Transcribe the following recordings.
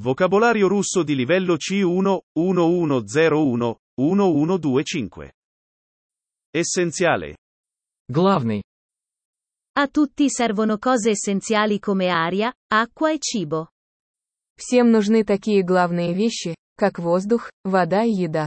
Vocabolario russo di livello C1, 1101, 1125. Essenziale. Главный. A tutti servono cose essenziali come aria, acqua e cibo. Всем нужны такие главные вещи, как воздух, вода и еда.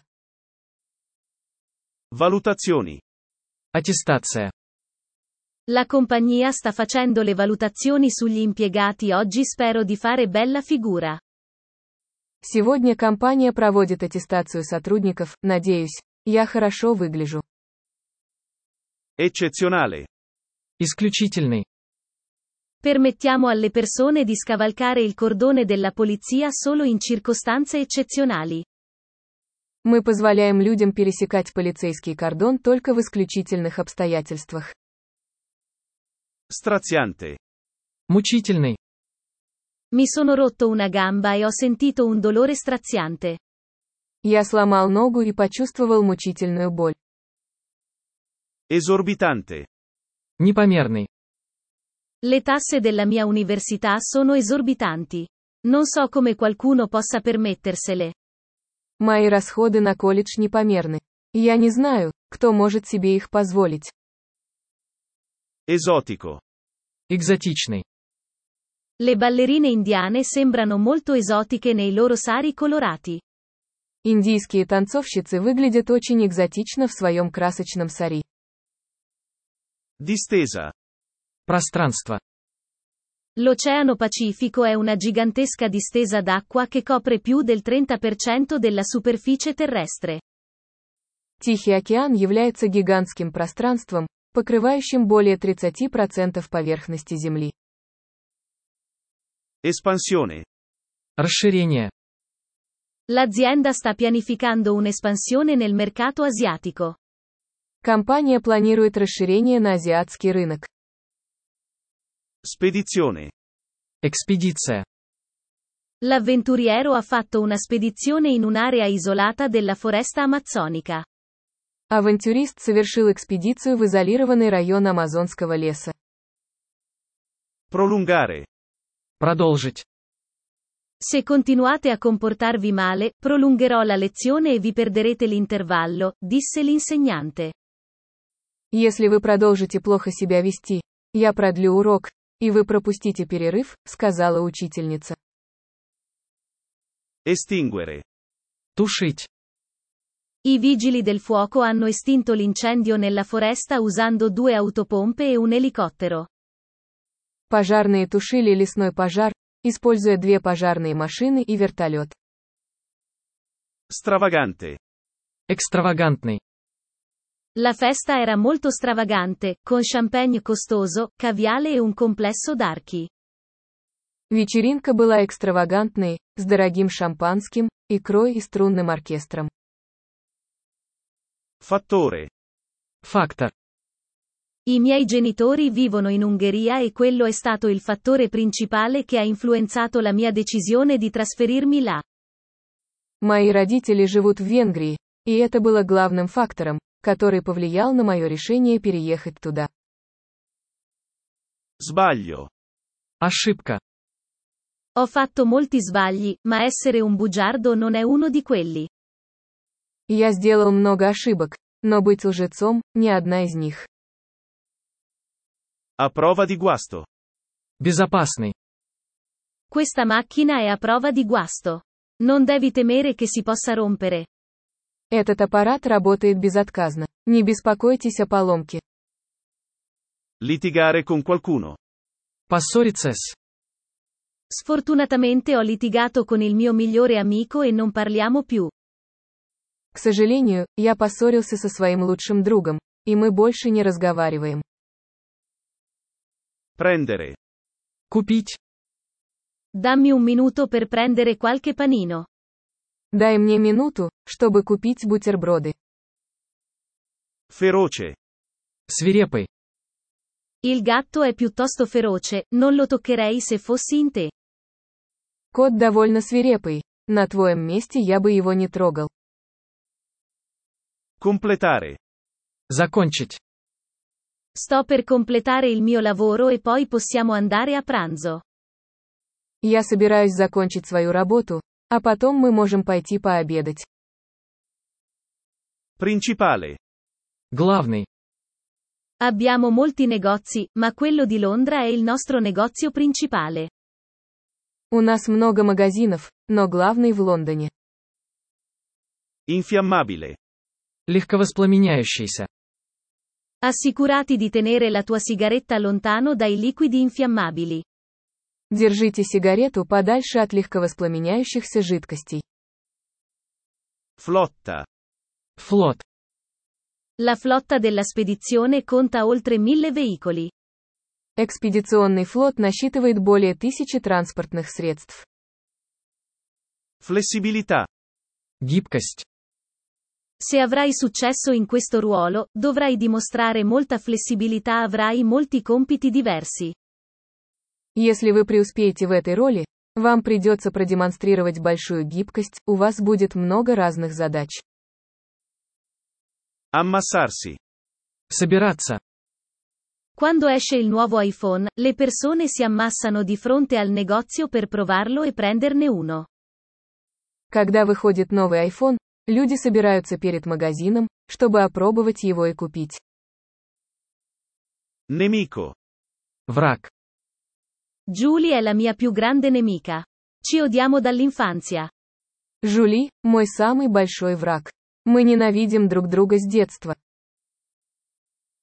Valutazioni. Аттестация. La compagnia sta facendo le valutazioni sugli impiegati oggi, spero di fare bella figura. Сегодня компания проводит аттестацию сотрудников, надеюсь, я хорошо выгляжу. Eccezionale. Исключительный. Permettiamo alle persone di scavalcare il cordone della polizia solo in circostanze eccezionali. Мы позволяем людям пересекать полицейский кордон только в исключительных обстоятельствах. Straziante. Мучительный. Mi sono rotto una gamba e ho sentito un dolore straziante. Я сломал ногу и почувствовал мучительную боль. Esorbitante. Непомерный. Le tasse della mia università sono esorbitanti. Non so come qualcuno possa permettersele. Мои расходы на колледж непомерны. Я не знаю, кто может себе их позволить. Esotico. Экзотичный. Le ballerine indiane sembrano molto esotiche nei loro sari colorati. Индийские танцовщицы выглядят очень экзотично в своем красочном сари. Distesa. Пространство. L'Oceano Pacifico è una gigantesca distesa d'acqua che copre più del 30% della superficie terrestre. Тихий океан является гигантским пространством, покрывающим более 30% поверхности Земли. Espansione. Расширение. L'azienda sta pianificando un'espansione nel mercato asiatico. Компания планирует расширение на азиатский рынок. Spedizione. Экспедиция. L'avventuriero ha fatto una spedizione in un'area isolata della foresta amazzonica. Авантюрист совершил экспедицию в изолированный район Амазонского леса. Prolungare. Продолжить. Se continuate a comportarvi male, prolungherò la lezione e vi perderete l'intervallo, disse l'insegnante. Если вы продолжите плохо себя вести, я продлю урок, и вы пропустите перерыв, сказала учительница. Estinguere. Тушить. I vigili del fuoco hanno estinto l'incendio nella foresta usando 2 autopompe e un elicottero. Пожарные тушили лесной пожар, используя 2 пожарные машины и вертолет. Stravagante. Экстравагантный. La festa era molto stravagante, con champagne costoso, caviale e un complesso d'archi. Вечеринка была экстравагантной, с дорогим шампанским, икрой и струнным оркестром. Fattore. Фактор. I miei genitori vivono in Ungheria e quello è stato il fattore principale che ha influenzato la mia decisione di trasferirmi là. Мои родители живут в Венгрии, и это было главным фактором, который повлиял на мое решение переехать туда. Sbaglio. Ошибка. Ho fatto molti sbagli, ma essere un bugiardo non è uno di quelli. Я сделал много ошибок, но быть лжецом – не одна из них. A prova di guasto. Безопасный. Questa macchina è a prova di guasto. Non devi temere che si possa rompere. Этот аппарат работает безотказно. Не беспокойтесь о поломке. Litigare con qualcuno. Поссориться с. Sfortunatamente ho litigato con il mio migliore amico e non parliamo più. К сожалению, я поссорился со своим лучшим другом, и мы больше не разговариваем. Prendere. Купить. Dammi un minuto per prendere qualche panino. Дай мне минуту, чтобы купить бутерброды. Feroce. Свирепый. Il gatto è piuttosto feroce, non lo toccherei se fossi in te. Кот довольно свирепый. На твоем месте я бы его не трогал. Completare. Закончить. Sto per completare il mio lavoro e poi possiamo andare a pranzo. Я собираюсь закончить свою работу, а потом мы можем пойти пообедать. Principale. Главный. Abbiamo molti negozi, ma quello di Londra è il nostro negozio principale. У нас много магазинов, но главный в Лондоне. Infiammabile. Легковоспламеняющийся. Assicurati di tenere la tua sigaretta lontano dai liquidi infiammabili. Держите сигарету подальше от легковоспламеняющихся жидкостей. Flotta. Флот. La flotta della spedizione conta oltre 1000 veicoli. Экспедиционный флот насчитывает более 1000 транспортных средств. Flessibilità. Гибкость. Se avrai successo in questo ruolo, dovrai dimostrare molta flessibilità, avrai molti compiti diversi. Если вы преуспеете в этой роли, вам придется продемонстрировать большую гибкость, у вас будет много разных задач. Ammassarsi. Собираться. Quando esce il nuovo iPhone, le persone si ammassano di fronte al negozio per provarlo e prenderne uno. Когда выходит новый iPhone, люди собираются перед магазином, чтобы опробовать его и купить. Nemico. Враг. Julie è la mia più grande nemica. Ci odiamo dall'infanzia. Жюли – мой самый большой враг. Мы ненавидим друг друга с детства.